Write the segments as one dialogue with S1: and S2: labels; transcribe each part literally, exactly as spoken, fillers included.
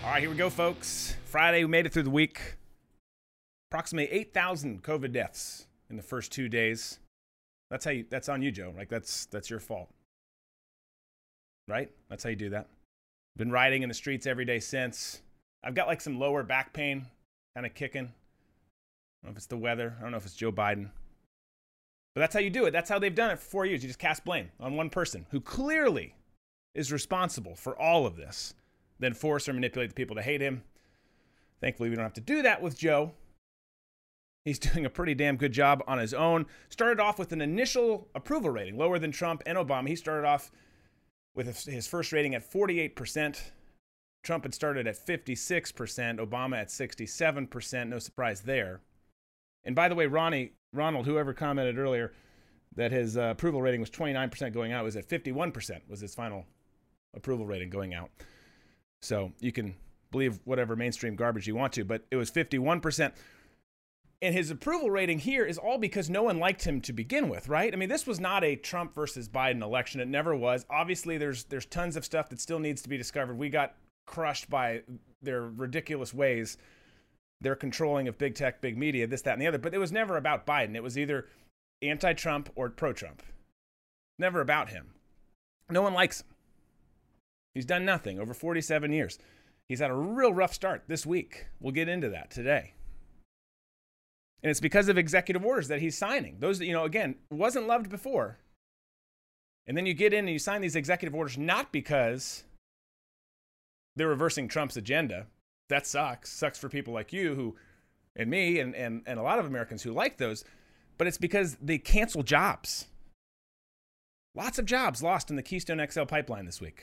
S1: All right, here we go, folks. Friday, we made it through the week. Approximately eight thousand COVID deaths in the first two days. That's how you, that's on you, Joe. Like, that's that's your fault. Right? That's how you do that. Been riding in the streets every day since. I've got like some lower back pain kind of kicking. I don't know if it's the weather. I don't know if it's Joe Biden. But that's how you do it. That's how they've done it for four years. You just cast blame on one person who clearly is responsible for all of this, then force or manipulate the people to hate him. Thankfully, we don't have to do that with Joe. He's doing a pretty damn good job on his own. Started off with an initial approval rating, lower than Trump and Obama. He started off with his first rating at forty-eight percent. Trump had started at fifty-six percent, Obama at sixty-seven percent. No surprise there. And by the way, Ronnie, Ronald, whoever commented earlier that his uh, approval rating was twenty-nine percent going out, was at fifty-one percent was his final approval rating going out. So you can believe whatever mainstream garbage you want to, but it was fifty-one percent. And his approval rating here is all because no one liked him to begin with, right? I mean, this was not a Trump versus Biden election. It never was. Obviously, there's there's tons of stuff that still needs to be discovered. We got crushed by their ridiculous ways, their controlling of big tech, big media, this, that, and the other. But it was never about Biden. It was either anti-Trump or pro-Trump. Never about him. No one likes him. He's done nothing over forty-seven years. He's had a real rough start this week. We'll get into that today. And it's because of executive orders that he's signing. Those that, you know, again, wasn't loved before. And then you get in and you sign these executive orders not because they're reversing Trump's agenda. That sucks. Sucks for people like you who, and me, and, and, and a lot of Americans who like those. But it's because they cancel jobs. Lots of jobs lost in the Keystone X L pipeline this week.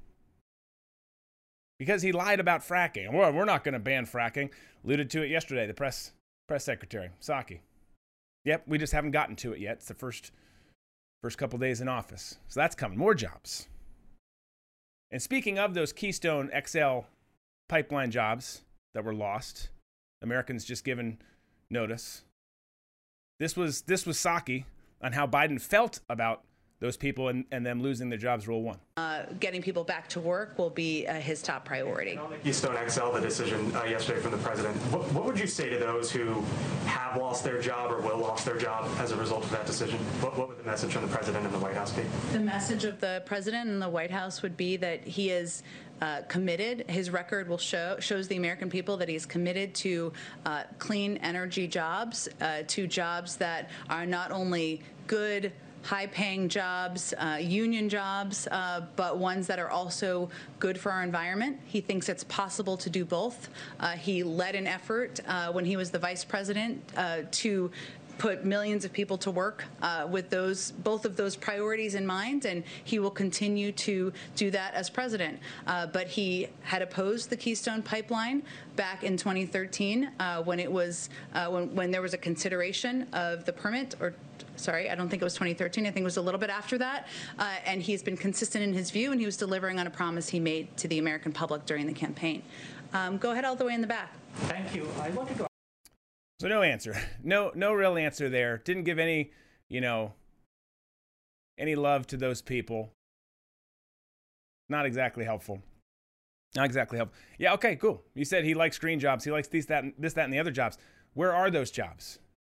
S1: Because he lied about fracking. Well, we're not going to ban fracking. Alluded to it yesterday, the press press secretary, Psaki. Yep, we just haven't gotten to it yet. It's the first, first couple days in office. So that's coming. More jobs. And speaking of those Keystone X L pipeline jobs that were lost, Americans just given notice. This was this was Psaki on how Biden felt about those people and, and them losing their jobs, rule one.
S2: Uh, getting people back to work will be uh, his top priority.
S3: And on the Keystone X L, the decision uh, yesterday from the president, what, what would you say to those who have lost their job or will lose their job as a result of that decision? What, what would the message from the president and the White House be?
S2: The message of the president and the White House would be that he is uh, committed. His record will show shows the American people that he is committed to uh, clean energy jobs, uh, to jobs that are not only good, high-paying jobs, uh, union jobs, uh, but ones that are also good for our environment. He thinks it's possible to do both. Uh, he led an effort uh, when he was the vice president uh, to put millions of people to work uh, with those both of those priorities in mind, and he will continue to do that as president. Uh, but he had opposed the Keystone Pipeline back in twenty thirteen uh, when it was uh, when when there was a consideration of the permit or. Sorry, I don't think it was twenty thirteen. I think it was a little bit after that. Uh, and he's been consistent in his view, and he was delivering on a promise he made to the American public during the campaign. Um, go ahead all the way in the back.
S3: Thank you. I wanted to.
S1: So no answer. No, no real answer there. Didn't give any, you know, any love to those people. Not exactly helpful. Not exactly helpful. Yeah, okay, cool. You said he likes green jobs. He likes these, that, and this, that, and the other jobs. Where are those jobs?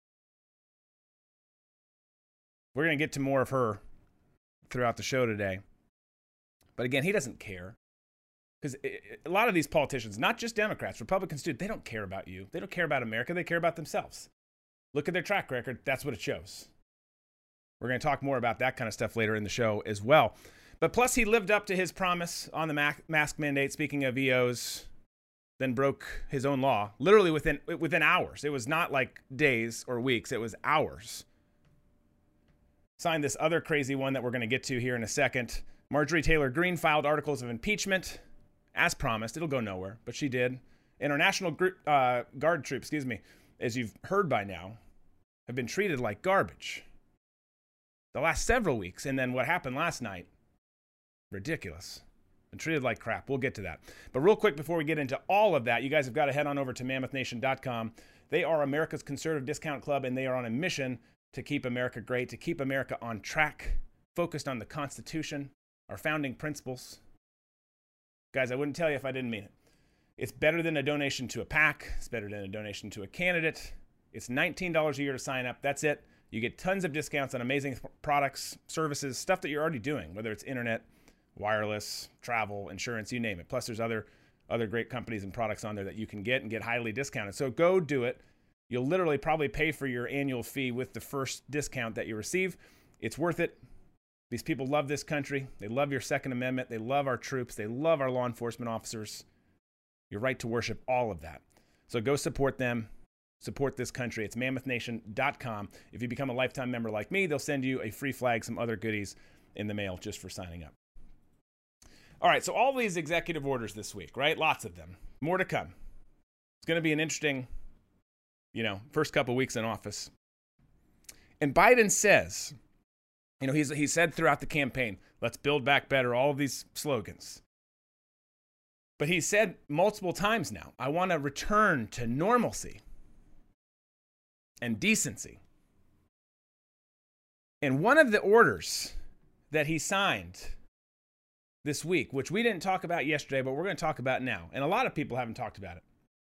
S1: We're going to get to more of her throughout the show today. But again, he doesn't care. Because a lot of these politicians, not just Democrats, Republicans too, they don't care about you. They don't care about America. They care about themselves. Look at their track record. That's what it shows. We're going to talk more about that kind of stuff later in the show as well. But plus, he lived up to his promise on the mask mandate, speaking of E Os, then broke his own law, literally within within hours. It was not like days or weeks. It was hours. Signed this other crazy one that we're going to get to here in a second. Marjorie Taylor Greene filed articles of impeachment. As promised, it'll go nowhere, but she did. And our National uh, Guard troops, excuse me, as you've heard by now, have been treated like garbage the last several weeks. And then what happened last night, ridiculous. Been treated like crap. We'll get to that. But real quick before we get into all of that, you guys have got to head on over to mammoth nation dot com. They are America's conservative discount club, and they are on a mission to keep America great, to keep America on track, focused on the Constitution, our founding principles. Guys, I wouldn't tell you if I didn't mean it. It's better than a donation to a PAC. It's better than a donation to a candidate. It's nineteen dollars a year to sign up. That's it. You get tons of discounts on amazing products, services, stuff that you're already doing, whether it's internet, wireless, travel, insurance, you name it. Plus, there's other other great companies and products on there that you can get and get highly discounted. So go do it. You'll literally probably pay for your annual fee with the first discount that you receive. It's worth it. These people love this country. They love your Second Amendment. They love our troops. They love our law enforcement officers. Your right to worship, all of that. So go support them. Support this country. It's mammoth nation dot com. If you become a lifetime member like me, they'll send you a free flag, some other goodies in the mail just for signing up. All right, so all these executive orders this week, right? Lots of them. More to come. It's going to be an interesting, you know, first couple weeks in office. And Biden says, you know, he's he said throughout the campaign, let's build back better, all of these slogans. But he said multiple times now, I want to return to normalcy and decency. And one of the orders that he signed this week, which we didn't talk about yesterday, but we're going to talk about now, and a lot of people haven't talked about it.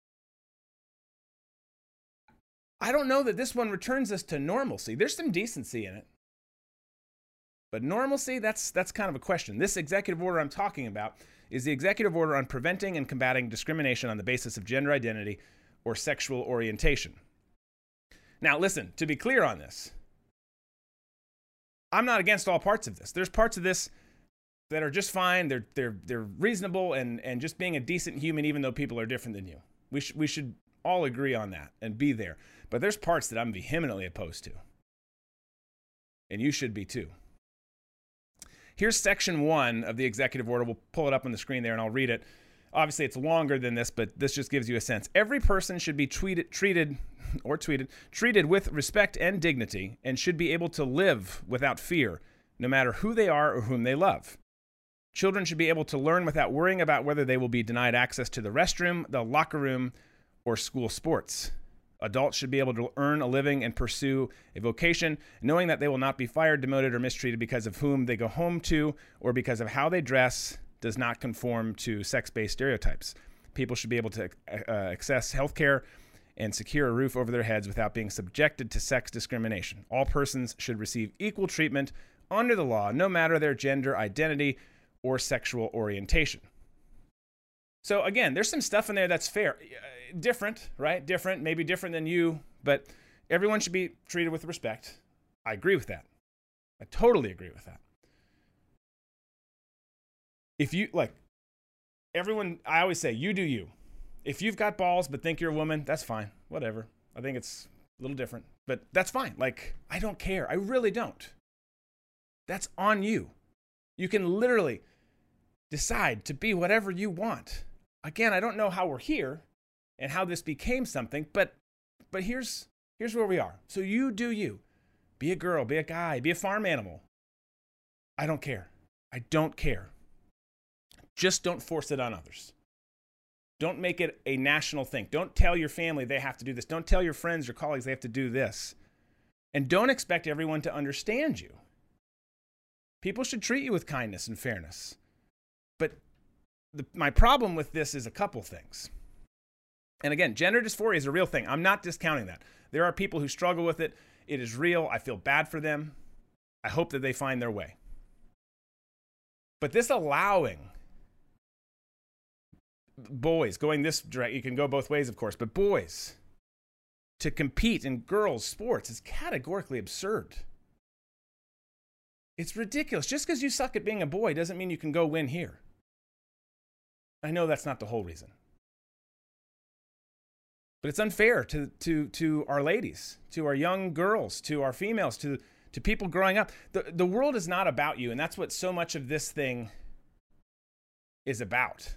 S1: I don't know that this one returns us to normalcy. There's some decency in it. But normalcy, that's that's kind of a question. This executive order I'm talking about is the executive order on preventing and combating discrimination on the basis of gender identity or sexual orientation. Now, listen, to be clear on this, I'm not against all parts of this. There's parts of this that are just fine. They're they're they're reasonable and and just being a decent human, even though people are different than you. We should we should all agree on that and be there. But there's parts that I'm vehemently opposed to, and you should be too. Here's section one of the executive order. We'll pull it up on the screen there, and I'll read it. Obviously, it's longer than this, but this just gives you a sense. Every person should be treated, treated or tweeted, treated with respect and dignity, and should be able to live without fear, no matter who they are or whom they love. Children should be able to learn without worrying about whether they will be denied access to the restroom, the locker room, or school sports. Adults should be able to earn a living and pursue a vocation, knowing that they will not be fired, demoted, or mistreated because of whom they go home to or because of how they dress does not conform to sex-based stereotypes. People should be able to uh, access health care and secure a roof over their heads without being subjected to sex discrimination. All persons should receive equal treatment under the law, no matter their gender identity or sexual orientation. So again, there's some stuff in there that's fair. Different, right? Different, maybe different than you, but everyone should be treated with respect. I agree with that. I totally agree with that. If you, like, everyone, I always say, you do you. If you've got balls but think you're a woman, that's fine. Whatever. I think it's a little different, but that's fine. Like, I don't care. I really don't. That's on you. You can literally decide to be whatever you want. Again, I don't know how we're here and how this became something, but but here's here's where we are. So you do you. Be a girl, be a guy, be a farm animal. I don't care. I don't care. Just don't force it on others. Don't make it a national thing. Don't tell your family they have to do this. Don't tell your friends or colleagues they have to do this. And don't expect everyone to understand you. People should treat you with kindness and fairness. But the, my problem with this is a couple things. And again, gender dysphoria is a real thing. I'm not discounting that. There are people who struggle with it. It is real. I feel bad for them. I hope that they find their way. But this allowing boys, going this direct, you can go both ways, of course, but boys to compete in girls' sports is categorically absurd. It's ridiculous. Just because you suck at being a boy doesn't mean you can go win here. I know that's not the whole reason. But it's unfair to, to, to our ladies, to our young girls, to our females, to, to people growing up. The, the world is not about you, and that's what so much of this thing is about.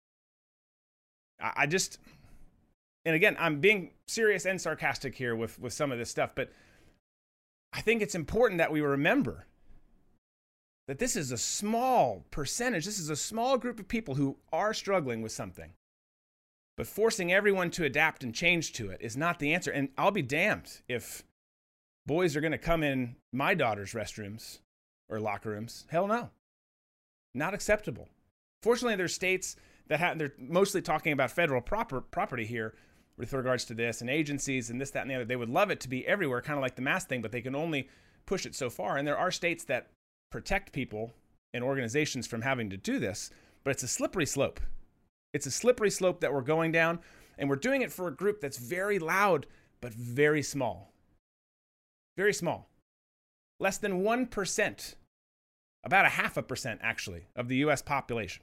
S1: I, I just, and again, I'm being serious and sarcastic here with, with some of this stuff, but I think it's important that we remember that this is a small percentage, this is a small group of people who are struggling with something. But forcing everyone to adapt and change to it is not the answer. And I'll be damned if boys are going to come in my daughter's restrooms or locker rooms. Hell no. Not acceptable. Fortunately, there's states that ha- they're mostly talking about federal proper property here with regards to this and agencies and this, that, and the other. They would love it to be everywhere, kind of like the mask thing, but they can only push it so far. And there are states that protect people and organizations from having to do this, but it's a slippery slope. It's a slippery slope that we're going down, and we're doing it for a group that's very loud, but very small. Very small. Less than one percent, about a half a percent actually, of the U S population.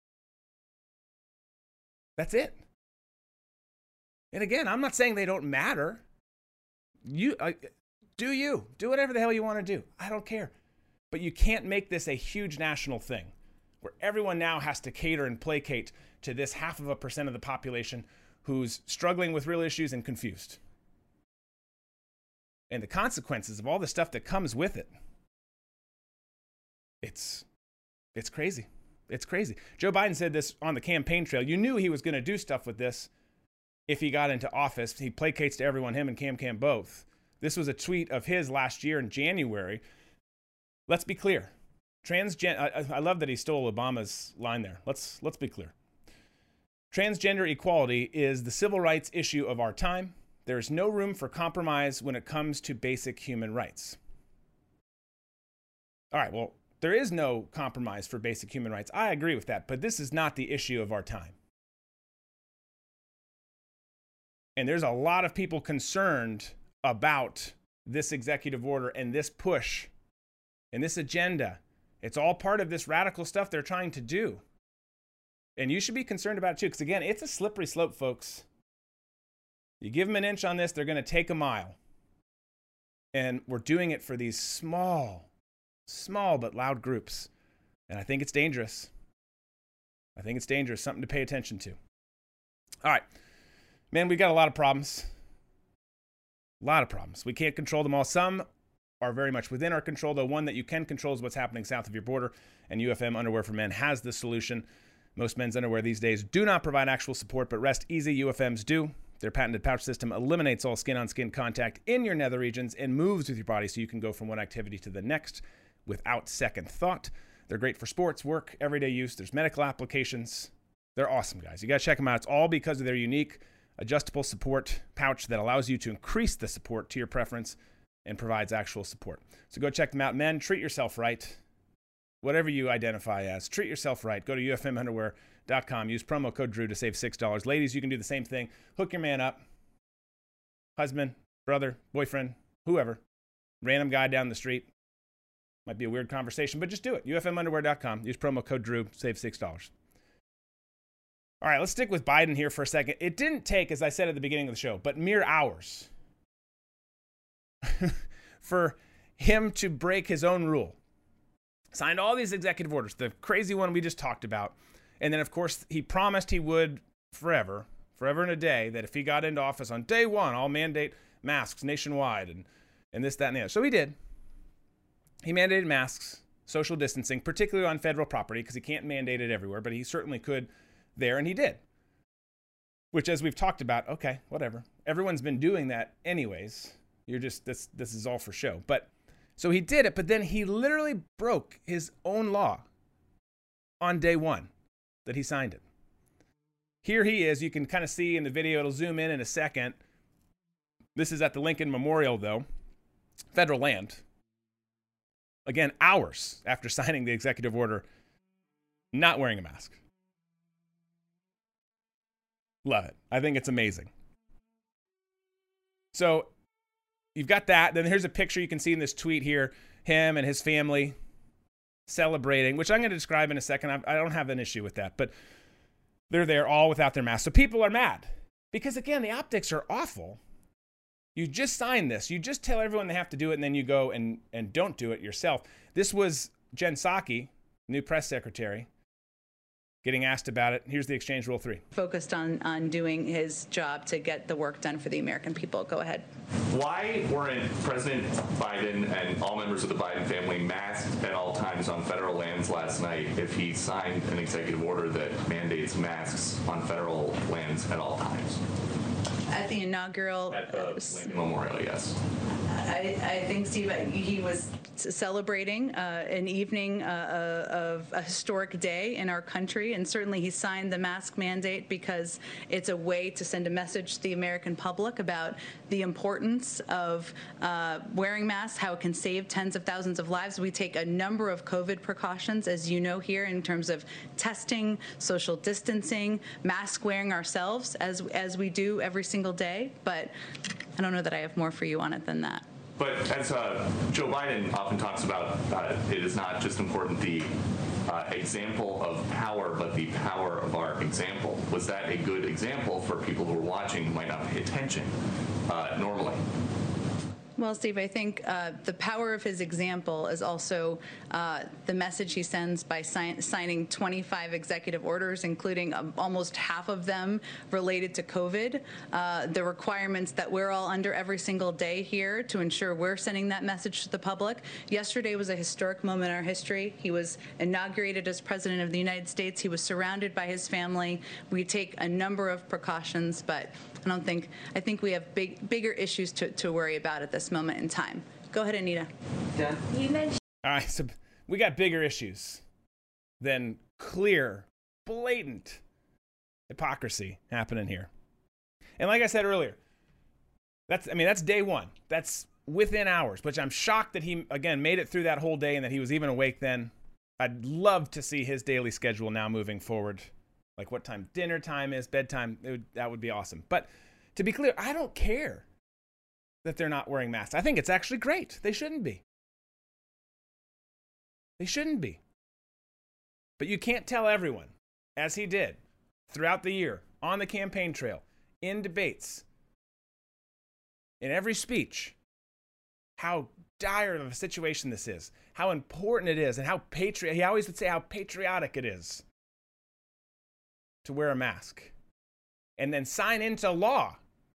S1: That's it. And again, I'm not saying they don't matter. You uh, do you. Do whatever the hell you want to do. I don't care. But you can't make this a huge national thing where everyone now has to cater and placate to this half of a percent of the population who's struggling with real issues and confused. And the consequences of all the stuff that comes with it. It's it's crazy. It's crazy. Joe Biden said this on the campaign trail. You knew he was going to do stuff with this if he got into office. He placates to everyone, him and Cam Cam both. This was a tweet of his last year in January. Let's be clear. Transgen I, I love that he stole Obama's line there. Let's let's be clear. Transgender equality is the civil rights issue of our time. There is no room for compromise when it comes to basic human rights. All right, well, there is no compromise for basic human rights. I agree with that, but this is not the issue of our time. And there's a lot of people concerned about this executive order and this push and this agenda. It's all part of this radical stuff they're trying to do. And you should be concerned about it too, because again, it's a slippery slope, folks. You give them an inch on this, they're going to take a mile. And we're doing it for these small, small but loud groups. And I think it's dangerous. I think it's dangerous, something to pay attention to. All right. Man, we got a lot of problems. A lot of problems. We can't control them all. Some are very much within our control, though one that you can control is what's happening south of your border. And U F M Underwear for Men has the solution. Most men's underwear these days do not provide actual support, but rest easy, U F M's do. Their patented pouch system eliminates all skin-on-skin contact in your nether regions and moves with your body so you can go from one activity to the next without second thought. They're great for sports, work, everyday use. There's medical applications. They're awesome, guys. You got to check them out. It's all because of their unique adjustable support pouch that allows you to increase the support to your preference and provides actual support. So go check them out. Men, treat yourself right. Whatever you identify as, treat yourself right. Go to U F M underwear dot com. Use promo code Drew to save six dollars. Ladies, you can do the same thing. Hook your man up. Husband, brother, boyfriend, whoever. Random guy down the street. Might be a weird conversation, but just do it. U F M underwear dot com. Use promo code Drew. Save six dollars. All right, let's stick with Biden here for a second. It didn't take, as I said at the beginning of the show, but mere hours for him to break his own rule. Signed all these executive orders, the crazy one we just talked about. And then, of course, he promised he would forever, forever and a day, that if he got into office on day one, I'll mandate masks nationwide and, and this, that, and the other. So he did. He mandated masks, social distancing, particularly on federal property, because he can't mandate it everywhere, but he certainly could there, and he did. Which, as we've talked about, okay, whatever. Everyone's been doing that anyways. You're just, this, this is all for show. But so he did it, but then he literally broke his own law on day one that he signed it. Here he is. You can kind of see in the video, it'll zoom in in a second. This is at the Lincoln Memorial, though. Federal land. Again, hours after signing the executive order, not wearing a mask. Love it. I think it's amazing. So you've got that. Then here's a picture you can see in this tweet here. Him and his family celebrating, which I'm going to describe in a second. I, I don't have an issue with that. But they're there all without their masks. So people are mad. Because, again, the optics are awful. You just sign this. You just tell everyone they have to do it, and then you go and, and don't do it yourself. This was Jen Psaki, new press secretary, getting asked about it. Here's the exchange, rule three.
S2: Focused on, on doing his job to get the work done for the American people. Go ahead.
S4: Why weren't President Biden and all members of the Biden family masked at all times on federal lands last night if he signed an executive order that mandates masks on federal lands at all times?
S2: At the inaugural...
S4: At the Lincoln Memorial, yes.
S2: I, I think, Steve, he was celebrating uh, an evening uh, of a historic day in our country, and certainly he signed the mask mandate because it's a way to send a message to the American public about the importance of uh, wearing masks, how it can save tens of thousands of lives. We take a number of COVID precautions, as you know here, in terms of testing, social distancing, mask wearing ourselves, as, as we do every single day, but I don't know that I have more for you on it than that.
S4: But as uh, Joe Biden often talks about, uh, it is not just important the uh, example of power, but the power of our example. Was that a good example for people who are watching who might not pay attention uh, normally?
S2: Well, Steve, I think uh, the power of his example is also uh, the message he sends by si- signing twenty-five executive orders, including um, almost half of them related to COVID. Uh, the requirements that we're all under every single day here to ensure we're sending that message to the public. Yesterday was a historic moment in our history. He was inaugurated as President of the United States. He was surrounded by his family. We take a number of precautions, but I don't think, I think we have big, bigger issues to, to worry about at this moment in time. Go ahead, Anita.
S5: Dan? You mentioned.
S1: All right, so we got bigger issues than clear, blatant hypocrisy happening here. And like I said earlier, that's, I mean, that's day one. That's within hours, which I'm shocked that he, again, made it through that whole day and that he was even awake then. I'd love to see his daily schedule now moving forward. Like what time dinner time is, bedtime, it would, that would be awesome. But to be clear, I don't care that they're not wearing masks. I think it's actually great. They shouldn't be. They shouldn't be. But you can't tell everyone, as he did throughout the year, on the campaign trail, in debates, in every speech, how dire of a situation this is, how important it is, and how patri- he always would say how patriotic it is to wear a mask, and then sign into law,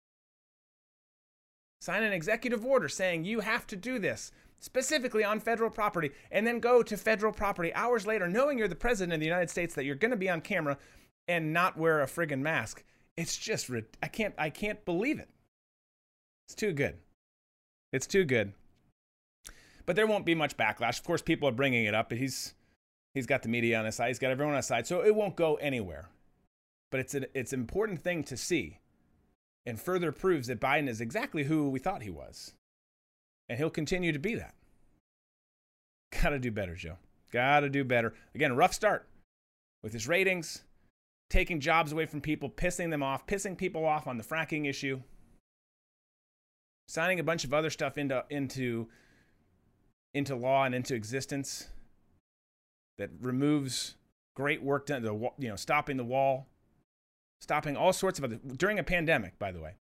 S1: sign an executive order saying you have to do this specifically on federal property, and then go to federal property hours later knowing you're the president of the United States, that you're going to be on camera and not wear a friggin' mask. It's just, I can't, I can't believe it. It's too good. It's too good. But there won't be much backlash. Of course, people are bringing it up, but he's, he's got the media on his side. He's got everyone on his side, so it won't go anywhere. But it's an, it's an important thing to see, and further proves that Biden is exactly who we thought he was. And he'll continue to be that. Gotta do better, Joe. Gotta do better. Again, rough start with his ratings, taking jobs away from people, pissing them off, pissing people off on the fracking issue, signing a bunch of other stuff into, into, into law and into existence that removes great work done, the, you know, stopping the wall. Stopping all sorts of other, during a pandemic, by the way.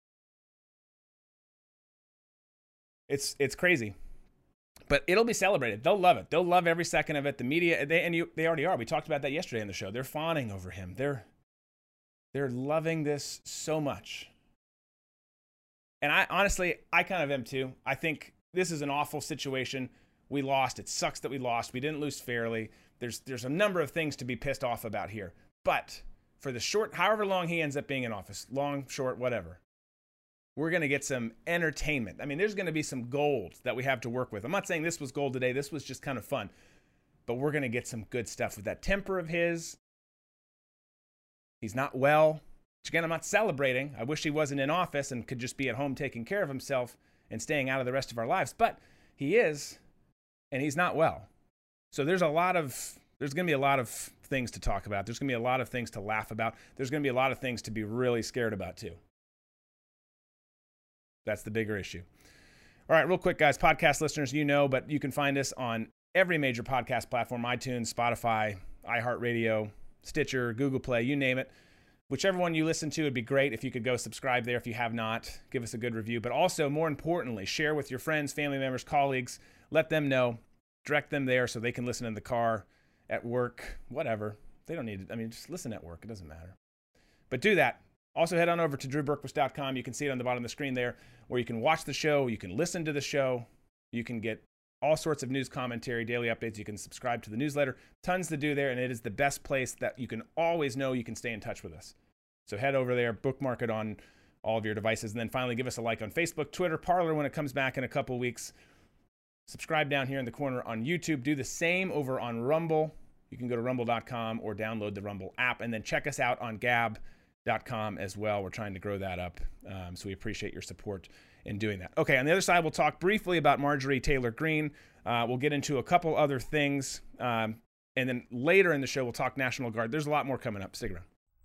S1: It's it's crazy. But it'll be celebrated. They'll love it. They'll love every second of it. The media, they, and you, they already are. We talked about that yesterday on the show. They're fawning over him. They're, they're loving this so much. And I honestly, I kind of am too. I think this is an awful situation. We lost. It sucks that we lost. We didn't lose fairly. There's there's a number of things to be pissed off about here. But for the short, however long he ends up being in office, long, short, whatever, we're going to get some entertainment. I mean, there's going to be some gold that we have to work with. I'm not saying this was gold today. This was just kind of fun. But we're going to get some good stuff with that temper of his. He's not well. Which again, I'm not celebrating. I wish he wasn't in office and could just be at home taking care of himself and staying out of the rest of our lives. But he is, and he's not well. So there's a lot of, there's going to be a lot of things to talk about. There's going to be a lot of things to laugh about. There's going to be a lot of things to be really scared about too. That's the bigger issue. All right, real quick, guys, podcast listeners, you know, but you can find us on every major podcast platform, iTunes, Spotify, iHeartRadio, Stitcher, Google Play, you name it. Whichever one you listen to, it'd be great if you could go subscribe there if you have not. Give us a good review. But also, more importantly, share with your friends, family members, colleagues. Let them know. Direct them there so they can listen in the car, at work, whatever. They don't need it. I mean, just listen at work. It doesn't matter. But do that. Also, head on over to drew berquist dot com. You can see it on the bottom of the screen there, where you can watch the show. You can listen to the show. You can get all sorts of news commentary, daily updates. You can subscribe to the newsletter. Tons to do there, and it is the best place that you can always know you can stay in touch with us. So head over there, bookmark it on, all of your devices. And then finally, give us a like on Facebook, Twitter, Parler when it comes back in a couple weeks. Subscribe down here in the corner on YouTube. Do the same over on Rumble. You can go to rumble dot com or download the Rumble app, and then check us out on gab dot com as well. We're trying to grow that up, um, so we appreciate your support in doing that. Okay, on the other side, we'll talk briefly about Marjorie Taylor Greene. Uh, we'll get into a couple other things, um, and then later in the show, we'll talk National Guard. There's a lot more coming up. Stick around.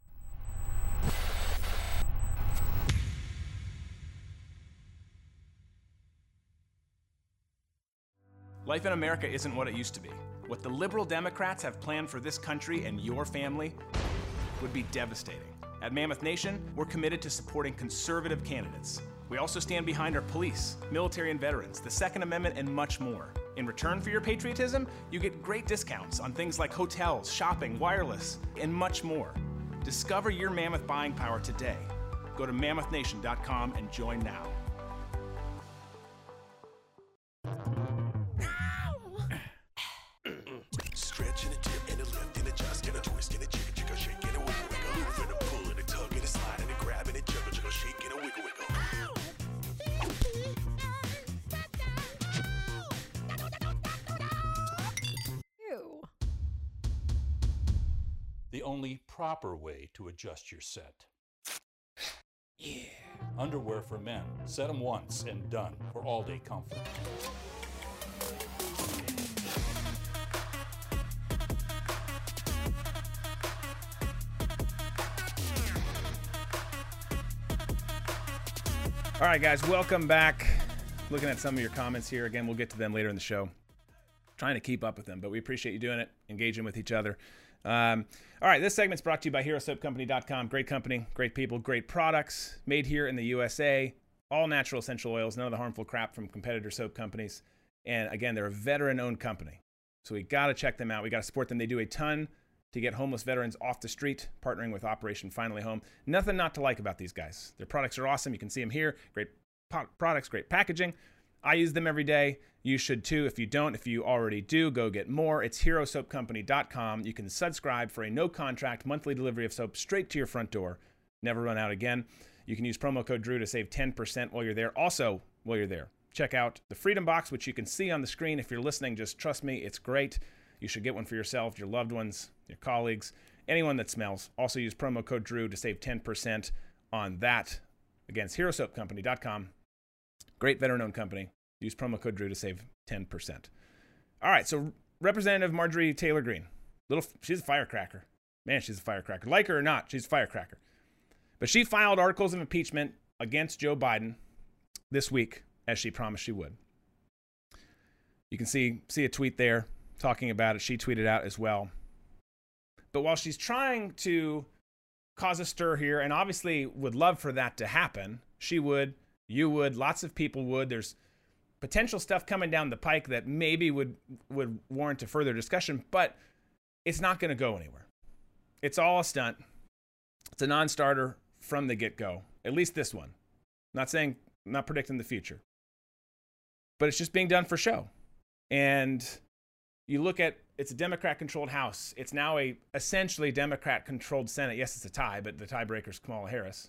S1: Life in America isn't what it used to be. What the liberal Democrats have planned for this country and your family would be devastating. At Mammoth Nation, we're committed to supporting conservative candidates. We also stand behind our police, military and veterans, the Second Amendment, and much more. In return for your patriotism, you get great discounts on things like hotels, shopping, wireless, and much more. Discover your Mammoth buying power today. Go to mammoth nation dot com and join now.
S5: Stretch and a dip and a lift and a just and a twist and a jiggle jiggle shake and a wiggle wiggle. Move and a pull and a tug and a slide and a grab and a jiggle jiggle shake and a wiggle wiggle.
S6: Ew.
S7: The only proper way to adjust your set. Yeah. Underwear for men. Set them once and done for all-day comfort.
S1: All right, guys, welcome back. Looking at some of your comments here. Again, we'll get to them later in the show. Trying to keep up with them, but we appreciate you doing it, engaging with each other. Um, all right, this segment's brought to you by hero soap company dot com. Great company, great people, great products, made here in the U S A. All natural essential oils, none of the harmful crap from competitor soap companies. And again, they're a veteran-owned company. So we got to check them out. We got to support them. They do a ton to get homeless veterans off the street, partnering with Operation Finally Home. Nothing not to like about these guys. Their products are awesome. You can see them here. Great po- products, great packaging. I use them every day. You should too. If you don't, if you already do, go get more. It's hero soap company dot com. You can subscribe for a no-contract monthly delivery of soap straight to your front door. Never run out again. You can use promo code Drew to save ten percent while you're there. Also, while you're there, check out the Freedom Box, which you can see on the screen. If you're listening, just trust me, it's great. You should get one for yourself, your loved ones, your colleagues, anyone that smells. Also use promo code Drew to save ten percent on that. Again, it's hero soap company dot com. Great veteran-owned company. Use promo code Drew to save ten percent. All right, so Representative Marjorie Taylor Greene. Little, she's a firecracker. Man, she's a firecracker. Like her or not, she's a firecracker. But she filed articles of impeachment against Joe Biden this week, as she promised she would. You can see, see a tweet there talking about it. She tweeted out as well. But while she's trying to cause a stir here, and obviously would love for that to happen, she would, you would, lots of people would. There's potential stuff coming down the pike that maybe would, would warrant a further discussion, but it's not going to go anywhere. It's all a stunt. It's a non-starter from the get-go, at least this one. Not saying, not predicting the future. But it's just being done for show. And you look at, it's a Democrat-controlled House. It's now a essentially Democrat-controlled Senate. Yes, it's a tie, but the tiebreaker is Kamala Harris.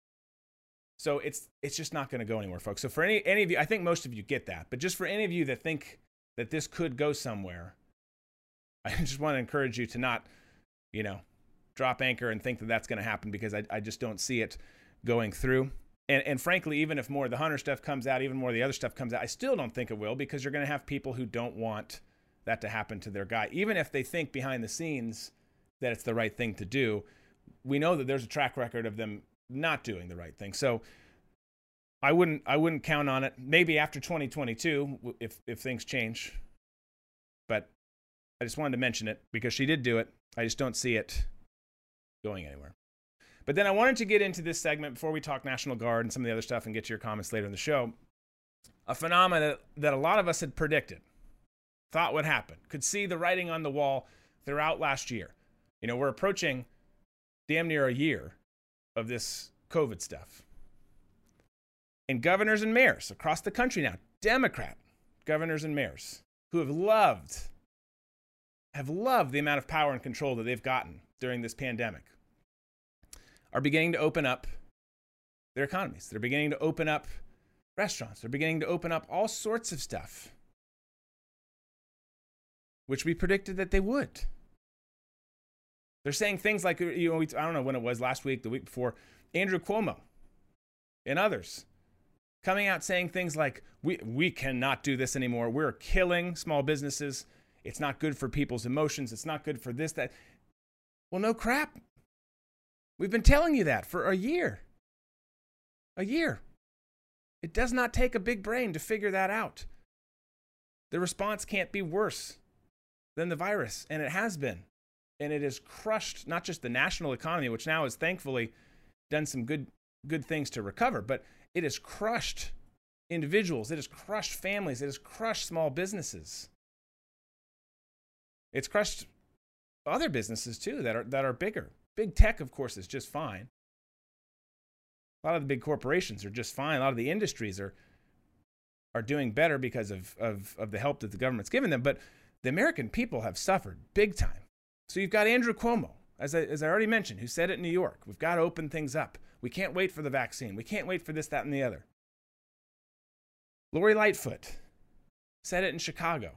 S1: So it's it's just not going to go anywhere, folks. So for any any of you, I think most of you get that. But just for any of you that think that this could go somewhere, I just want to encourage you to not, you know, drop anchor and think that that's going to happen, because I, I just don't see it going through. And, and frankly, even if more of the Hunter stuff comes out, even more of the other stuff comes out, I still don't think it will, because you're going to have people who don't want that to happen to their guy. Even if they think behind the scenes that it's the right thing to do, we know that there's a track record of them not doing the right thing. So I wouldn't I wouldn't count on it. Maybe after twenty twenty-two, if if things change. But I just wanted to mention it because she did do it. I just don't see it going anywhere. But then I wanted to get into this segment before we talk National Guard and some of the other stuff and get to your comments later in the show. A phenomenon that, that a lot of us had predicted, thought would happen, could see the writing on the wall throughout last year. You know, we're approaching damn near a year of this COVID stuff. And governors and mayors across the country now, Democrat governors and mayors, who have loved, have loved the amount of power and control that they've gotten during this pandemic, are beginning to open up their economies. They're beginning to open up restaurants. They're beginning to open up all sorts of stuff, which we predicted that they would. They're saying things like, you know, I don't know when it was, last week, the week before, Andrew Cuomo and others coming out saying things like, we, we cannot do this anymore. We're killing small businesses. It's not good for people's emotions. It's not good for this, that. Well, no crap. We've been telling you that for a year. A year. It does not take a big brain to figure that out. The response can't be worse than the virus, and it has been. And it has crushed not just the national economy, which now has thankfully done some good good things to recover, but it has crushed individuals. It has crushed families. It has crushed small businesses. It's crushed other businesses too that are that are bigger. Big tech, of course, is just fine. A lot of the big corporations are just fine. A lot of the industries are are doing better because of, of, of the help that the government's given them. But the American people have suffered big time. So you've got Andrew Cuomo, as I, as I already mentioned, who said it in New York. We've got to open things up. We can't wait for the vaccine. We can't wait for this, that, and the other. Lori Lightfoot said it in Chicago.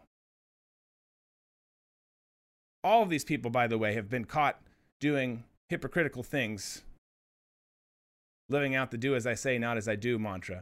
S1: All of these people, by the way, have been caught doing hypocritical things, living out the do as I say, not as I do mantra.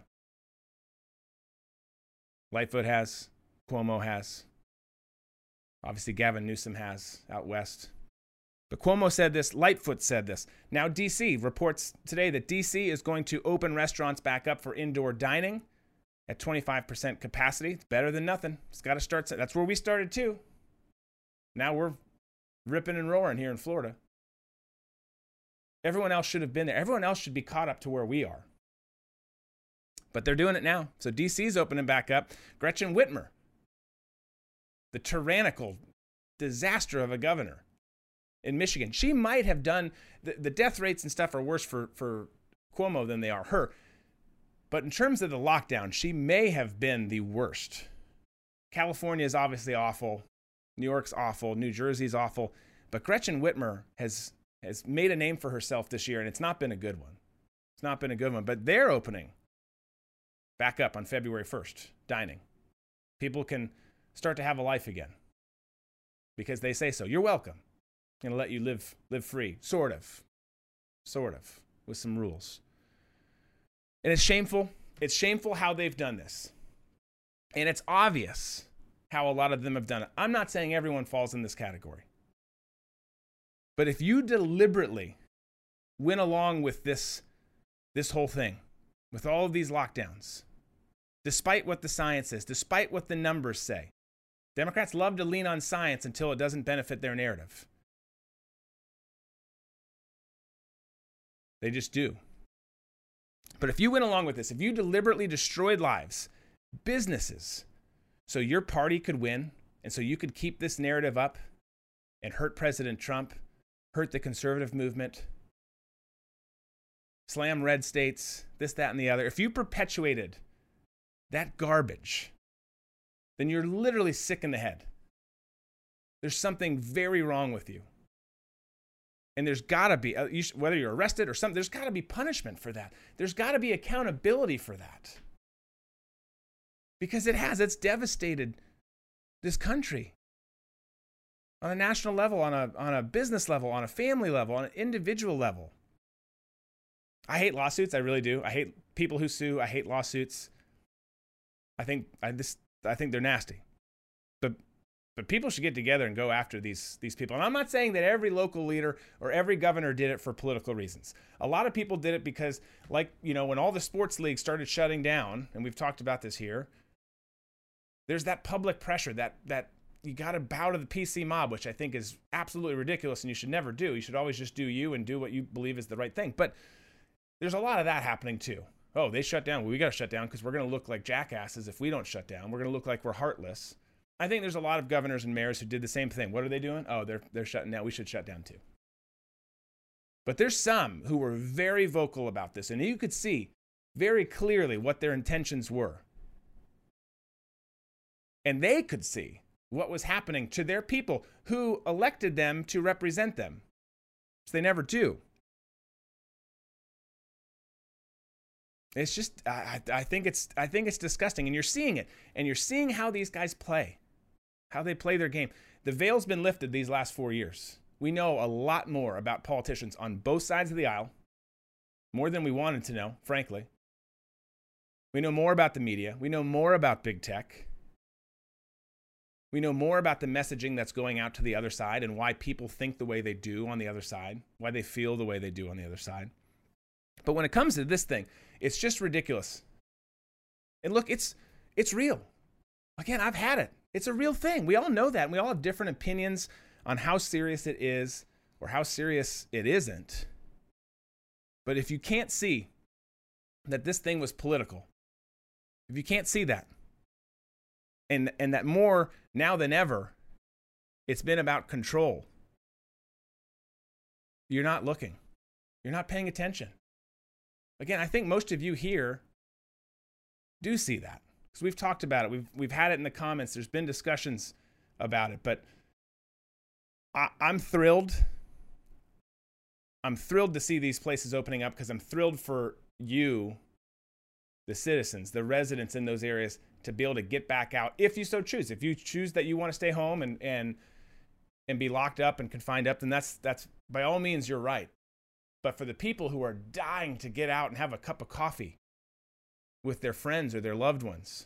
S1: Lightfoot has, Cuomo has. Obviously, Gavin Newsom has out west. But Cuomo said this, Lightfoot said this. Now, D C reports today that D C is going to open restaurants back up for indoor dining at twenty-five percent capacity. It's better than nothing. It's got to start. That's where we started too. Now we're ripping and roaring here in Florida. Everyone else should have been there. Everyone else should be caught up to where we are. But they're doing it now. So D C's opening back up. Gretchen Whitmer, the tyrannical disaster of a governor in Michigan. She might have done, the, the death rates and stuff are worse for, for Cuomo than they are her. But in terms of the lockdown, she may have been the worst. California is obviously awful. New York's awful. New Jersey's awful. But Gretchen Whitmer has, has made a name for herself this year, and it's not been a good one. It's not been a good one. But they're opening back up on February first, dining. People can start to have a life again because they say so. You're welcome. I'm going to let you live live free, sort of, sort of, with some rules. And it's shameful. It's shameful how they've done this. And it's obvious how a lot of them have done it. I'm not saying everyone falls in this category. But if you deliberately went along with this, this whole thing, with all of these lockdowns, despite what the science is, despite what the numbers say, Democrats love to lean on science until it doesn't benefit their narrative. They just do. But if you went along with this, if you deliberately destroyed lives, businesses, so your party could win, and so you could keep this narrative up and hurt President Trump, hurt the conservative movement, slam red states, this, that, and the other, if you perpetuated that garbage, then you're literally sick in the head. There's something very wrong with you. And there's got to be, you should, whether you're arrested or something, there's got to be punishment for that. There's got to be accountability for that. Because it has, it's devastated this country. On a national level, on a, on a business level, on a family level, on an individual level. I hate lawsuits, I really do. I hate people who sue, I hate lawsuits. I think I, this, I think they're nasty. But But people should get together and go after these, these people. And I'm not saying that every local leader or every governor did it for political reasons. A lot of people did it because, like, you know, when all the sports leagues started shutting down, and we've talked about this here, there's that public pressure, that that you got to bow to the P C mob, which I think is absolutely ridiculous and you should never do. You should always just do you and do what you believe is the right thing. But there's a lot of that happening too. Oh, they shut down. Well, we got to shut down because we're going to look like jackasses if we don't shut down. We're going to look like we're heartless. I think there's a lot of governors and mayors who did the same thing. What are they doing? Oh, they're they're shutting down. We should shut down too. But there's some who were very vocal about this, and you could see very clearly what their intentions were. And they could see what was happening to their people who elected them to represent them. So they never do. It's just, I, I think it's, I think it's disgusting, and you're seeing it, and you're seeing how these guys play, how they play their game. The veil's been lifted these last four years. We know a lot more about politicians on both sides of the aisle, more than we wanted to know, frankly. We know more about the media. We know more about big tech. We know more about the messaging that's going out to the other side and why people think the way they do on the other side, why they feel the way they do on the other side. But when it comes to this thing, it's just ridiculous. And look, it's it's real. Again, I've had it. It's a real thing. We all know that. And we all have different opinions on how serious it is or how serious it isn't. But if you can't see that this thing was political, if you can't see that, and and that more now than ever, it's been about control, you're not looking. You're not paying attention. Again, I think most of you here do see that, because we've talked about it. We've we've had it in the comments. There's been discussions about it, but I, I'm thrilled. I'm thrilled to see these places opening up, because I'm thrilled for you, the citizens, the residents in those areas, to be able to get back out if you so choose. If you choose that you want to stay home and and and be locked up and confined up, then that's that's by all means you're right. But for the people who are dying to get out and have a cup of coffee with their friends or their loved ones,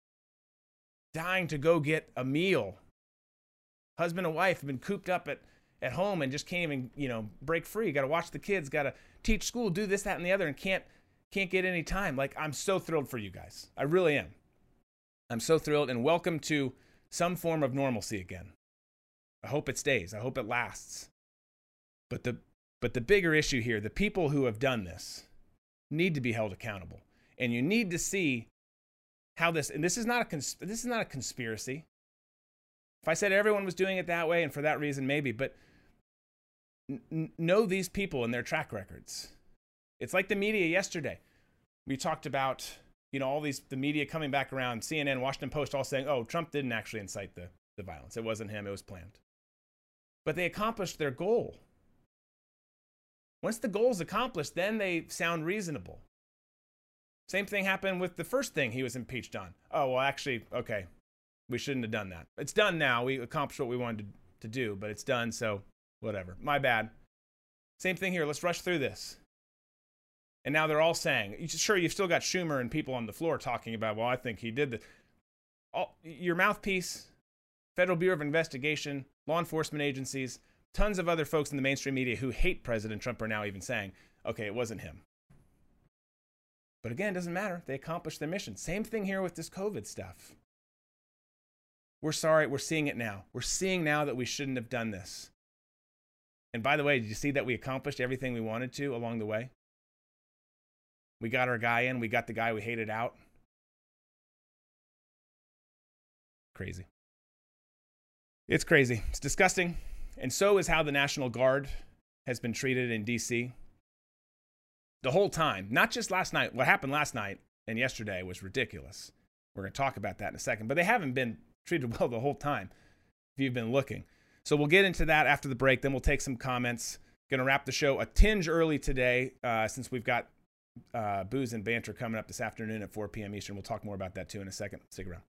S1: dying to go get a meal, husband and wife have been cooped up at, at home and just can't even, you know, break free. Got to watch the kids, got to teach school, do this, that, and the other, and can't can't get any time. Like, I'm so thrilled for you guys. I really am. I'm so thrilled, and welcome to some form of normalcy again. I hope it stays. I hope it lasts. But the but the bigger issue here, the people who have done this need to be held accountable. And you need to see how this, and this is not a cons- this is not a conspiracy. If I said everyone was doing it that way, and for that reason, maybe, but n- know these people and their track records. It's like the media yesterday. We talked about, you know, all these, the media coming back around, C N N, Washington Post, all saying, oh, Trump didn't actually incite the, the violence. It wasn't him. It was planned. But they accomplished their goal. Once the goal's accomplished, then they sound reasonable. Same thing happened with the first thing he was impeached on. Oh, well, actually, okay, we shouldn't have done that. It's done now. We accomplished what we wanted to, to do, but it's done, so whatever. My bad. Same thing here. Let's rush through this. And now they're all saying, sure, you've still got Schumer and people on the floor talking about, well, I think he did this. All, your mouthpiece, Federal Bureau of Investigation, law enforcement agencies, tons of other folks in the mainstream media who hate President Trump are now even saying, okay, it wasn't him. But again, it doesn't matter. They accomplished their mission. Same thing here with this COVID stuff. We're sorry. We're seeing it now. We're seeing now that we shouldn't have done this. And by the way, did you see that we accomplished everything we wanted to along the way? We got our guy in. We got the guy we hated out. Crazy. It's crazy. It's disgusting. And so is how the National Guard has been treated in D C the whole time. Not just last night. What happened last night and yesterday was ridiculous. We're going to talk about that in a second. But they haven't been treated well the whole time, if you've been looking. So we'll get into that after the break. Then we'll take some comments. Going to wrap the show a tinge early today, uh, since we've got uh, booze and banter coming up this afternoon at four p.m. Eastern. We'll talk more about that too in a second. Stick around.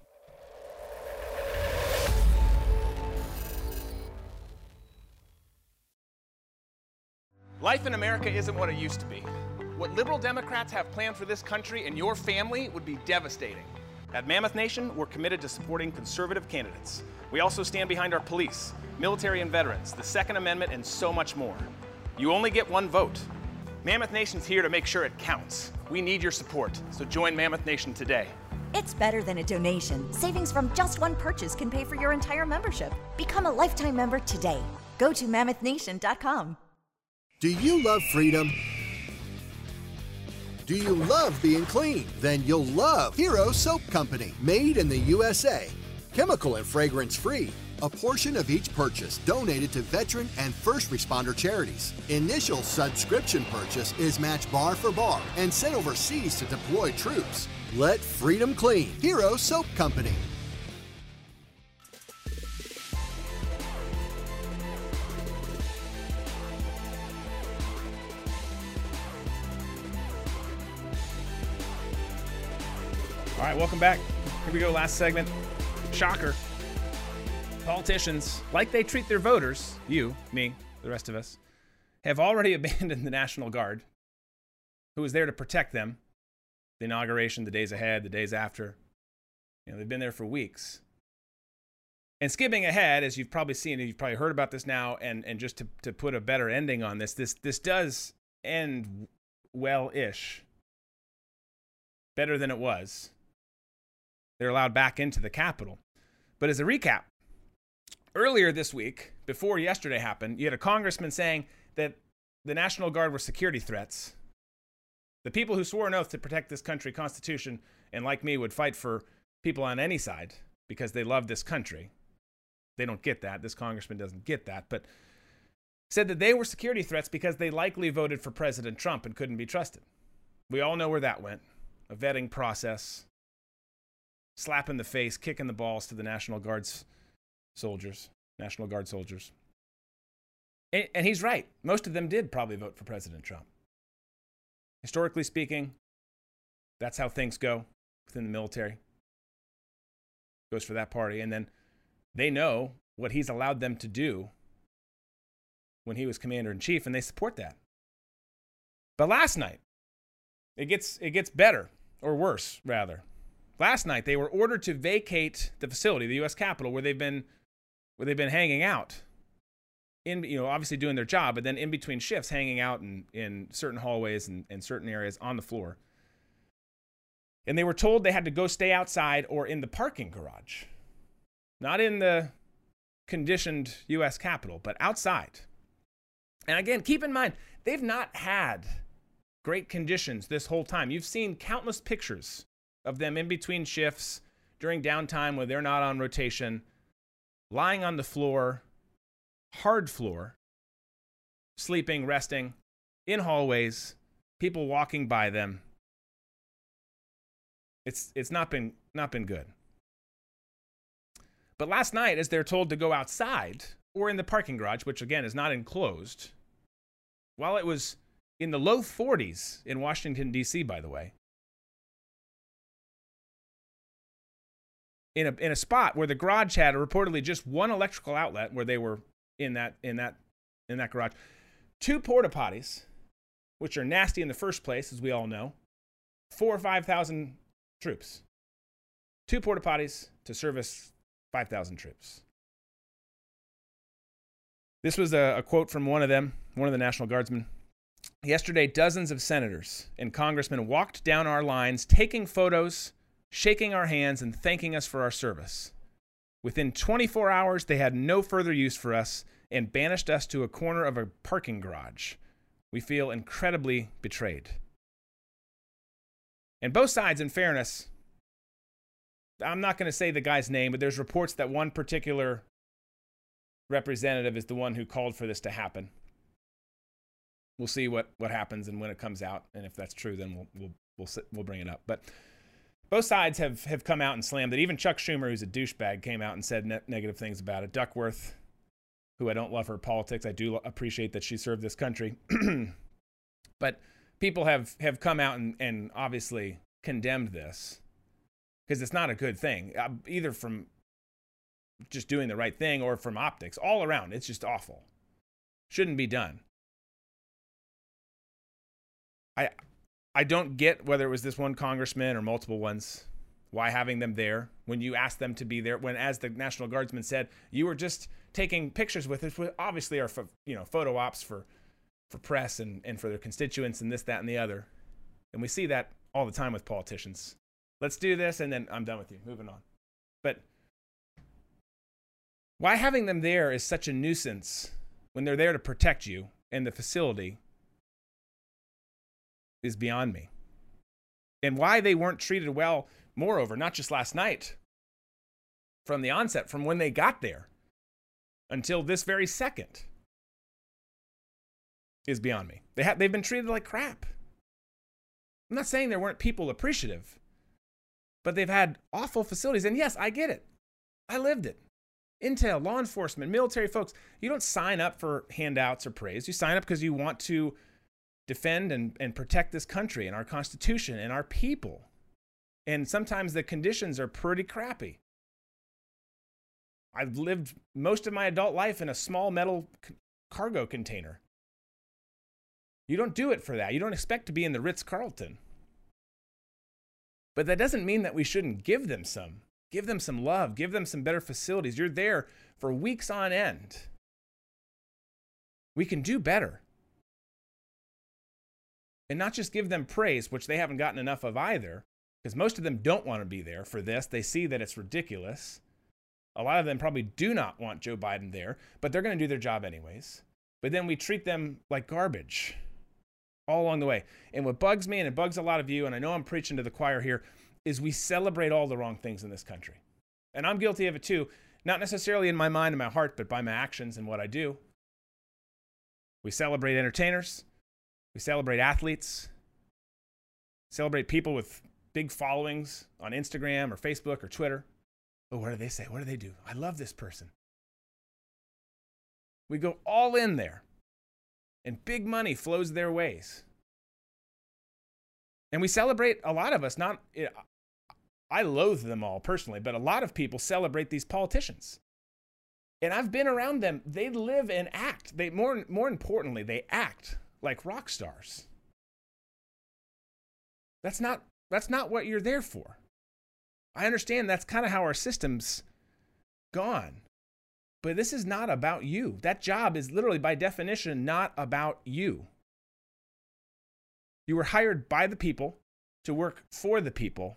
S1: Life in America isn't what it used to be. What liberal Democrats have planned for this country and your family would be devastating. At Mammoth Nation, we're committed to supporting conservative candidates. We also stand behind our police, military and veterans, the Second Amendment, and so much more. You only get one vote. Mammoth Nation's here to make sure it counts. We need your support, so join Mammoth Nation today.
S6: It's better than a donation. Savings from just one purchase can pay for your entire membership. Become a lifetime member today. Go to mammoth nation dot com.
S8: Do you love freedom? Do you love being clean? Then you'll love Hero Soap Company, made in the U S A. Chemical and fragrance free. A portion of each purchase donated to veteran and first responder charities. Initial subscription purchase is matched bar for bar and sent overseas to deploy troops. Let freedom clean. Hero Soap Company.
S1: All right, welcome back. Here we go, last segment. Shocker. Politicians, like they treat their voters, you, me, the rest of us, have already abandoned the National Guard, who was there to protect them. The inauguration, the days ahead, the days after. You know, they've been there for weeks. And skipping ahead, as you've probably seen, you've probably heard about this now, and, and just to, to put a better ending on this, this, this does end well-ish. Better than it was. They're allowed back into the Capitol. But as a recap, earlier this week, before yesterday happened, you had a congressman saying that the National Guard were security threats. The people who swore an oath to protect this country, Constitution, and like me, would fight for people on any side because they love this country. They don't get that. This congressman doesn't get that. But said that they were security threats because they likely voted for President Trump and couldn't be trusted. We all know where that went. A vetting process. Slap in the face, kicking the balls to the National Guard's soldiers, National Guard soldiers. And, and he's right. Most of them did probably vote for President Trump. Historically speaking, that's how things go within the military. Goes for that party. And then they know what he's allowed them to do when he was commander-in-chief, and they support that. But last night, it gets it gets better, or worse, rather. Last night, they were ordered to vacate the facility, the U S Capitol, where they've been where they've been hanging out. In, you know, obviously doing their job, but then in between shifts, hanging out in, in certain hallways and, and certain areas on the floor. And they were told they had to go stay outside or in the parking garage. Not in the conditioned U S Capitol, but outside. And again, keep in mind, they've not had great conditions this whole time. You've seen countless pictures of them in between shifts, during downtime where they're not on rotation, lying on the floor, hard floor, sleeping, resting, in hallways, people walking by them. It's it's not been not been good. But last night, as they're told to go outside or in the parking garage, which again is not enclosed, while it was in the low forties in Washington, D C, by the way, in a in a spot where the garage had reportedly just one electrical outlet where they were in that in that in that garage, two porta potties, which are nasty in the first place, as we all know, four or five thousand troops, two porta potties to service five thousand troops. This was a, a quote from one of them, one of the National Guardsmen. Yesterday, dozens of senators and congressmen walked down our lines, taking photos, shaking our hands, and thanking us for our service. Within twenty-four hours, they had no further use for us and banished us to a corner of a parking garage. We feel incredibly betrayed. And both sides, in fairness, I'm not going to say the guy's name, but there's reports that one particular representative is the one who called for this to happen. We'll see what, what happens and when it comes out, and if that's true, then we'll we'll we'll sit, we'll bring it up. But both sides have, have come out and slammed it. Even Chuck Schumer, who's a douchebag, came out and said ne- negative things about it. Duckworth, who I don't love her politics, I do appreciate that she served this country. But people have, have come out and, and obviously condemned this because it's not a good thing, uh, either from just doing the right thing or from optics. All around, it's just awful. Shouldn't be done. I I don't get whether it was this one congressman or multiple ones, why having them there when you asked them to be there, when, as the National Guardsman said, you were just taking pictures with us, obviously our you know photo ops for for press and, and for their constituents and this, that, and the other. And we see that all the time with politicians. Let's do this, and then I'm done with you. Moving on. But why having them there is such a nuisance when they're there to protect you and the facility is beyond me. And why they weren't treated well, moreover, not just last night, from the onset, from when they got there until this very second, is beyond me. They ha- they've been treated like crap. I'm not saying there weren't people appreciative, but they've had awful facilities. And yes, I get it. I lived it. Intel, law enforcement, military folks, you don't sign up for handouts or praise. You sign up because you want to defend and, and protect this country and our Constitution and our people. And sometimes the conditions are pretty crappy. I've lived most of my adult life in a small metal c- cargo container. You don't do it for that. You don't expect to be in the Ritz-Carlton. But that doesn't mean that we shouldn't give them some. Give them some love. Give them some better facilities. You're there for weeks on end. We can do better. And not just give them praise, which they haven't gotten enough of either, because most of them don't want to be there for this. They see that it's ridiculous. A lot of them probably do not want Joe Biden there, but they're going to do their job anyways. But then we treat them like garbage all along the way. And what bugs me, and it bugs a lot of you, and I know I'm preaching to the choir here, is we celebrate all the wrong things in this country. And I'm guilty of it too, not necessarily in my mind and my heart, but by my actions and what I do. We celebrate entertainers. We celebrate athletes. Celebrate people with big followings on Instagram or Facebook or Twitter. Oh, what do they say? What do they do? I love this person. We go all in there, and big money flows their ways. And we celebrate, a lot of us, not, I loathe them all personally, but a lot of people celebrate these politicians. And I've been around them. They live and act. They more, more importantly, they act like rock stars. That's not, that's not what you're there for. I understand that's kind of how our system's gone. But this is not about you. That job is literally, by definition, not about you. You were hired by the people to work for the people.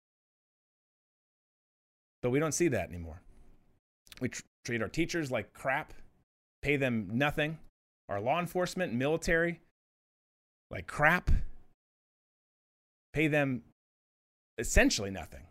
S1: But we don't see that anymore. We tr- treat our teachers like crap, pay them nothing. Our law enforcement and military like crap, pay them essentially nothing.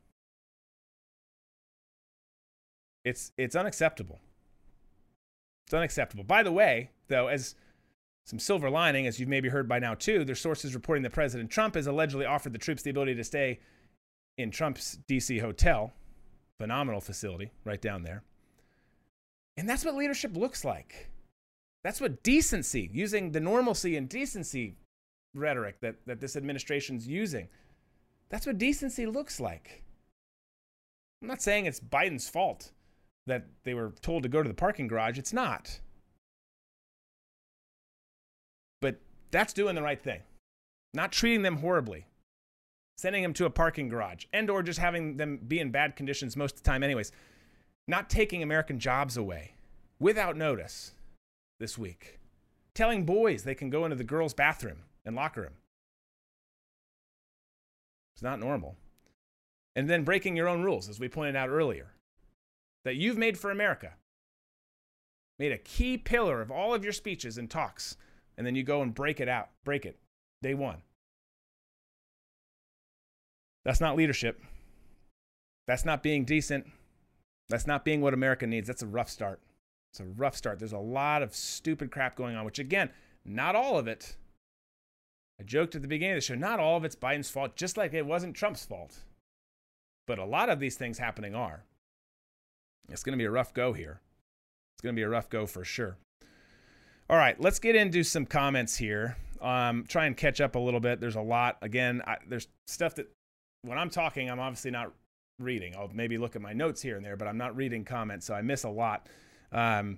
S1: It's it's unacceptable. It's unacceptable. By the way, though, as some silver lining, as you've maybe heard by now too, there's sources reporting that President Trump has allegedly offered the troops the ability to stay in Trump's D C hotel. Phenomenal facility right down there. And that's what leadership looks like. That's what decency, using the normalcy and decency rhetoric that, that this administration's using, that's what decency looks like. I'm not saying it's Biden's fault that they were told to go to the parking garage. It's not. But that's doing the right thing. Not treating them horribly. Sending them to a parking garage. And or just having them be in bad conditions most of the time anyways. Not taking American jobs away without notice this week. Telling boys they can go into the girls' bathroom and locker room. It's not normal. And then breaking your own rules, as we pointed out earlier, that you've made for America. Made a key pillar of all of your speeches and talks, and then you go and break it out. Break it. Day one. That's not leadership. That's not being decent. That's not being what America needs. That's a rough start. It's a rough start. There's a lot of stupid crap going on, which again, not all of it. I joked at the beginning of the show, not all of it's Biden's fault, just like it wasn't Trump's fault. But a lot of these things happening are. It's going to be a rough go here. It's going to be a rough go for sure. All right, let's get into some comments here. Um, try and catch up a little bit. There's a lot. Again, I, there's stuff that when I'm talking, I'm obviously not reading. I'll maybe look at my notes here and there, but I'm not reading comments, so I miss a lot. Um,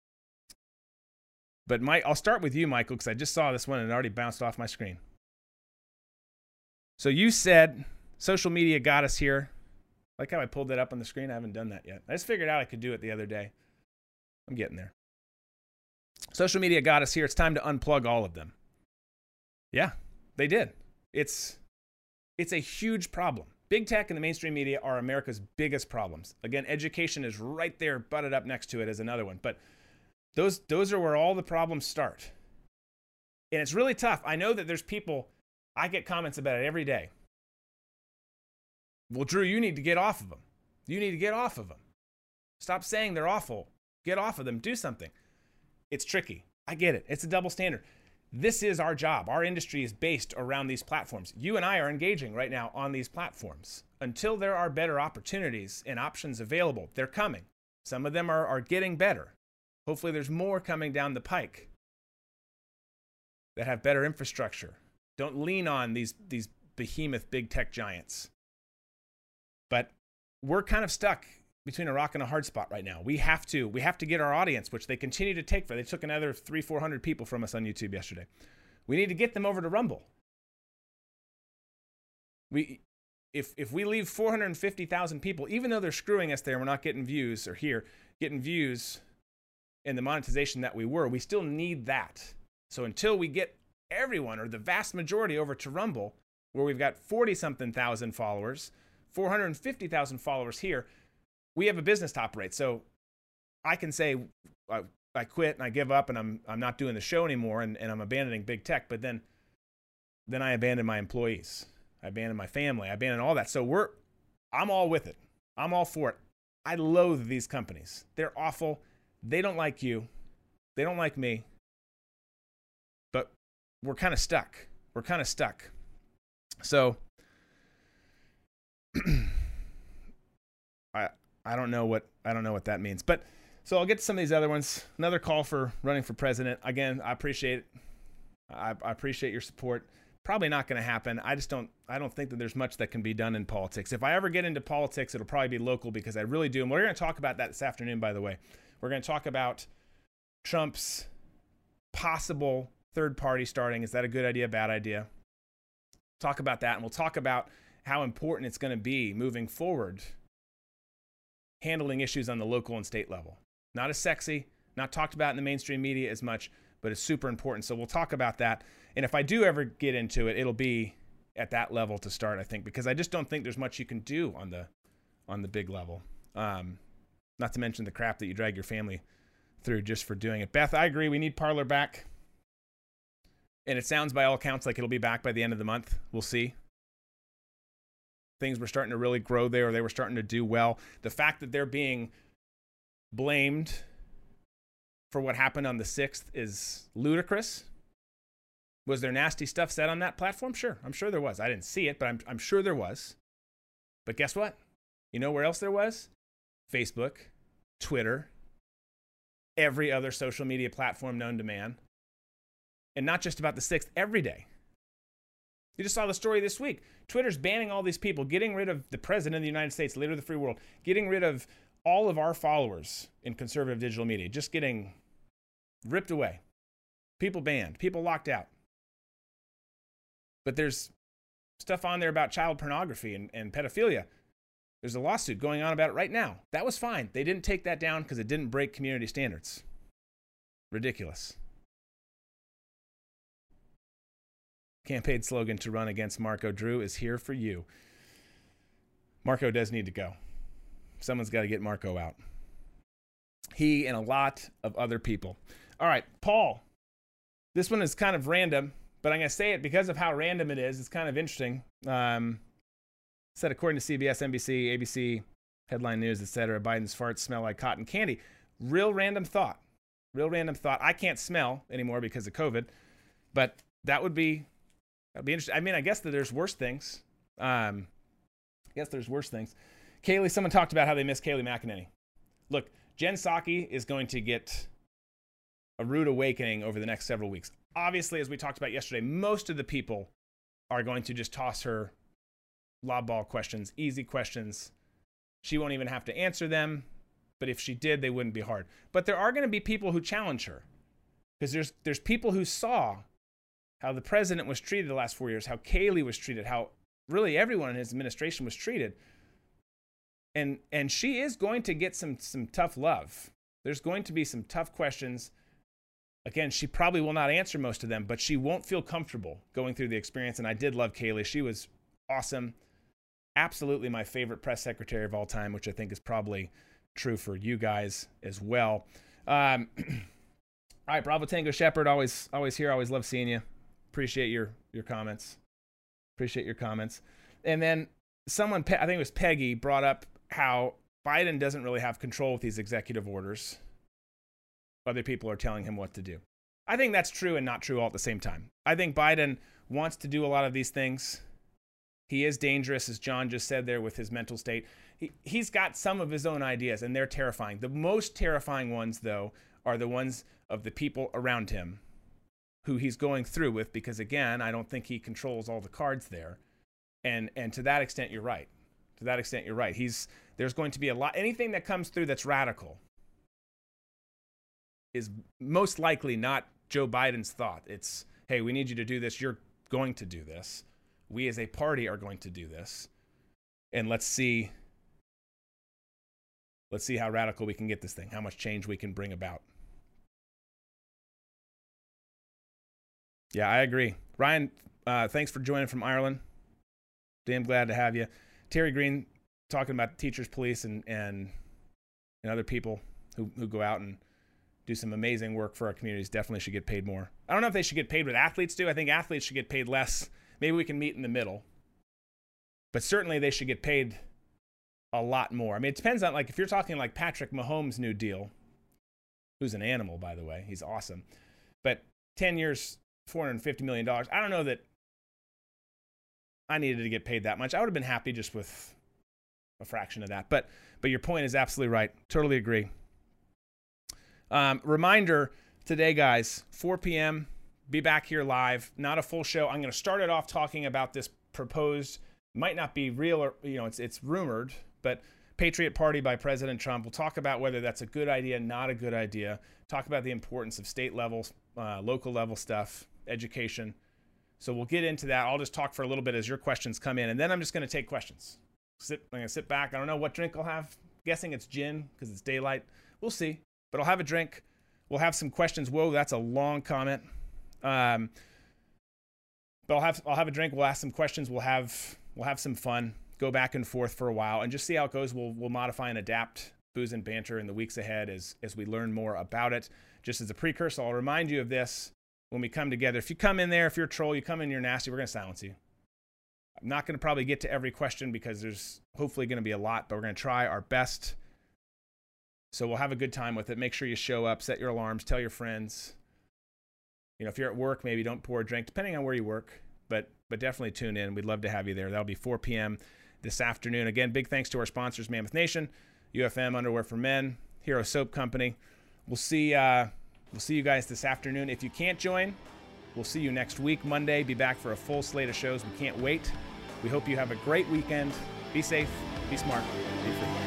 S1: but Mike, I'll start with you, Michael, because I just saw this one and it already bounced off my screen. So you said social media got us here. Like how I pulled that up on the screen. I haven't done that yet. I just figured out I could do it the other day. I'm getting there. Social media got us here. It's time to unplug all of them. Yeah, they did. It's it's a huge problem. Big tech and the mainstream media are America's biggest problems. Again, education is right there, butted up next to it as another one. But those those are where all the problems start. And it's really tough. I know that there's people, I get comments about it every day. Well, Drew, you need to get off of them. You need to get off of them. Stop saying they're awful. Get off of them. Do something. It's tricky. I get it. It's a double standard. This is our job. Our industry is based around these platforms. You and I are engaging right now on these platforms. Until there are better opportunities and options available, they're coming. Some of them are, are getting better. Hopefully there's more coming down the pike that have better infrastructure. Don't lean on these, these behemoth big tech giants. But we're kind of stuck between a rock and a hard spot right now. We have to, we have to get our audience, which they continue to take for. They took another three, four hundred people from us on YouTube yesterday. We need to get them over to Rumble. We, if if we leave four hundred fifty thousand people, even though they're screwing us there, we're not getting views, or here, getting views in the monetization that we were, we still need that. So until we get everyone, or the vast majority, over to Rumble, where we've got forty-something thousand followers, four hundred fifty thousand followers here, we have a business to operate. So I can say I, I quit and I give up and I'm I'm not doing the show anymore and, and I'm abandoning big tech, but then then I abandon my employees. I abandon my family. I abandon all that. So we're I'm all with it. I'm all for it. I loathe these companies. They're awful. They don't like you. They don't like me. But we're kind of stuck. We're kind of stuck. So I I don't know what I don't know what that means. But so I'll get to some of these other ones. Another call for running for president. Again, I appreciate it. I, I appreciate your support. Probably not going to happen. I just don't I don't think that there's much that can be done in politics. If I ever get into politics, it'll probably be local, because I really do. And we're going to talk about that this afternoon, by the way. We're going to talk about Trump's possible third party starting. Is that a good idea, bad idea? Talk about that, and we'll talk about how important it's going to be moving forward, handling issues on the local and state level. Not as sexy, not talked about in the mainstream media as much, but it's super important. So we'll talk about that. And if I do ever get into it, it'll be at that level to start, I think, because I just don't think there's much you can do on the on the big level. Um, not to mention the crap that you drag your family through just for doing it. Beth, I agree. We need Parler back. And it sounds by all accounts like it'll be back by the end of the month. We'll see. Things were starting to really grow there. They were starting to do well. The fact that they're being blamed for what happened on the sixth is ludicrous. Was there nasty stuff said on that platform? Sure. I'm sure there was. I didn't see it, but I'm, I'm sure there was. But guess what? You know where else there was? Facebook, Twitter, every other social media platform known to man. And not just about the sixth, every day. You just saw the story this week. Twitter's banning all these people, getting rid of the president of the United States, leader of the free world, getting rid of all of our followers in conservative digital media, just getting ripped away. People banned, people locked out. But there's stuff on there about child pornography and, and pedophilia. There's a lawsuit going on about it right now. That was fine. They didn't take that down because it didn't break community standards. Ridiculous. Campaign slogan to run against Marco Drew is here for you. Marco does need to go. Someone's got to get Marco out. He and a lot of other people. All right, Paul. This one is kind of random, but I'm going to say it because of how random it is. It's kind of interesting. Um, said according to C B S, N B C, A B C, Headline News, et cetera, Biden's farts smell like cotton candy. Real random thought. Real random thought. I can't smell anymore because of COVID, but that would be That'd be interesting. I mean, I guess that there's worse things. Um, I guess there's worse things. Kaylee, someone talked about how they miss Kaylee McEnany. Look, Jen Psaki is going to get a rude awakening over the next several weeks. Obviously, as we talked about yesterday, most of the people are going to just toss her lob ball questions, easy questions. She won't even have to answer them. But if she did, they wouldn't be hard. But there are going to be people who challenge her. Because there's there's people who saw how the president was treated the last four years, how Kaylee was treated, how really everyone in his administration was treated. And and she is going to get some some tough love. There's going to be some tough questions. Again, she probably will not answer most of them, but she won't feel comfortable going through the experience. And I did love Kaylee. She was awesome. Absolutely my favorite press secretary of all time, which I think is probably true for you guys as well. Um, all right, Bravo Tango Shepherd, always always here, always love seeing you. Appreciate your your comments. Appreciate your comments. And then someone, I think it was Peggy, brought up how Biden doesn't really have control with these executive orders. Other people are telling him what to do. I think that's true and not true all at the same time. I think Biden wants to do a lot of these things. He is dangerous, as John just said there, with his mental state. He, he's got some of his own ideas, and they're terrifying. The most terrifying ones, though, are the ones of the people around him, who he's going through with, because again, I don't think he controls all the cards there. And and to that extent, you're right. To that extent, you're right. He's there's going to be a lot. Anything that comes through that's radical is most likely not Joe Biden's thought. It's, hey, we need you to do this. You're going to do this. We as a party are going to do this. And let's see, let's see how radical we can get this thing, how much change we can bring about. Yeah, I agree. Ryan, uh, thanks for joining from Ireland. Damn glad to have you. Terry Green talking about teachers, police, and and, and other people who, who go out and do some amazing work for our communities. Definitely should get paid more. I don't know if they should get paid what athletes do. I think athletes should get paid less. Maybe we can meet in the middle. But certainly they should get paid a lot more. I mean, it depends on, like, if you're talking like Patrick Mahomes' new deal, who's an animal, by the way. He's awesome. But ten years, four hundred fifty million dollars. I don't know that I needed to get paid that much. I would have been happy just with a fraction of that. But but your point is absolutely right. Totally agree. Um, reminder today, guys, four p.m., be back here live. Not a full show. I'm going to start it off talking about this proposed, might not be real, or, you know, it's it's rumored, but Patriot Party by President Trump. We'll talk about whether that's a good idea, not a good idea. Talk about the importance of state level, uh, local level stuff, education. So we'll get into that. I'll just talk for a little bit as your questions come in, and then I'm just going to take questions. Sit, I'm going to sit back. I don't know what drink I'll have. I'm guessing it's gin because it's daylight. We'll see. But I'll have a drink. We'll have some questions. Whoa, that's a long comment. Um, but I'll have I'll have a drink. We'll ask some questions. We'll have we'll have some fun. Go back and forth for a while and just see how it goes. We'll we'll modify and adapt Booze and Banter in the weeks ahead as as we learn more about it. Just as a precursor, I'll remind you of this when we come together. If you come in there, if you're a troll, you come in, you're nasty, we're going to silence you. I'm not going to probably get to every question because there's hopefully going to be a lot, but we're going to try our best. So we'll have a good time with it. Make sure you show up, set your alarms, tell your friends. You know, if you're at work, maybe don't pour a drink, depending on where you work. But but definitely tune in. We'd love to have you there. That'll be four p.m. this afternoon. Again, big thanks to our sponsors, Mammoth Nation, U F M Underwear for Men, Hero Soap Company. We'll see, uh, we'll see you guys this afternoon. If you can't join, we'll see you next week, Monday. Be back for a full slate of shows. We can't wait. We hope you have a great weekend. Be safe, be smart, be free.